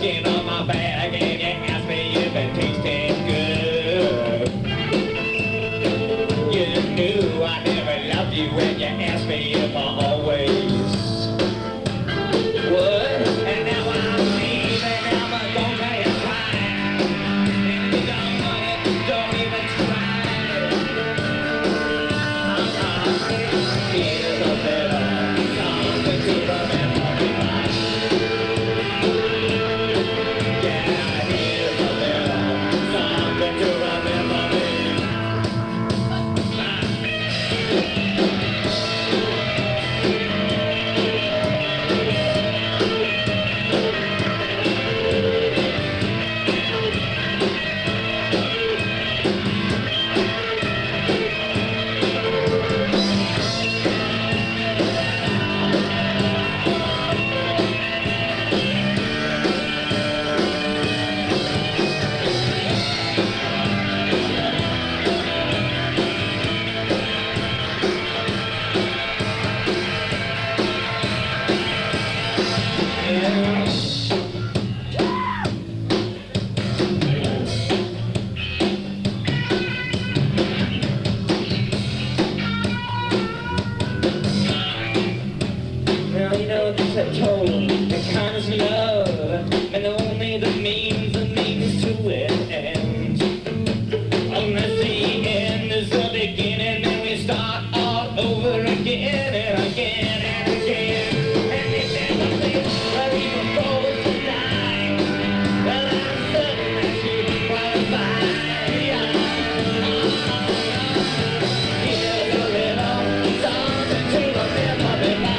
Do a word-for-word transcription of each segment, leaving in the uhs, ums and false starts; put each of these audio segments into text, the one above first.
skin on my back and you ask me if it tasted good. You knew I never loved you when you asked me if I always would. And now I'm leaving, I'm gonna tell you why. And you don't want it, don't even try. Uh-uh. Here's a little something to remember me by. Yeah, here's a little something to remember me. Now you know this I told the kindness of love, and only the means, the means to it end. Unless the end is the beginning, then we start all over again and again and again. And if there's nothing where we can go tonight, well I'm certain that you qualify. Here's a little something to remember me by.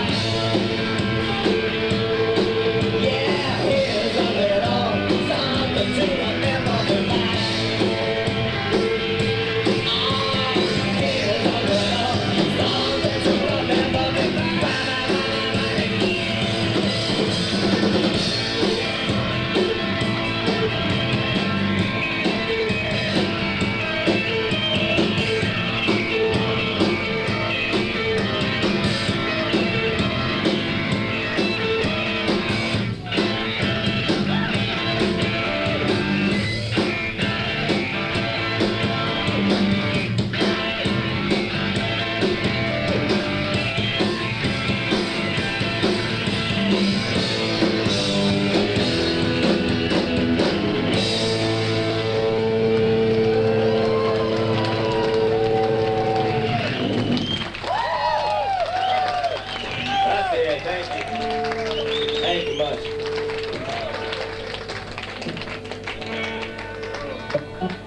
Thank you. Thank you much.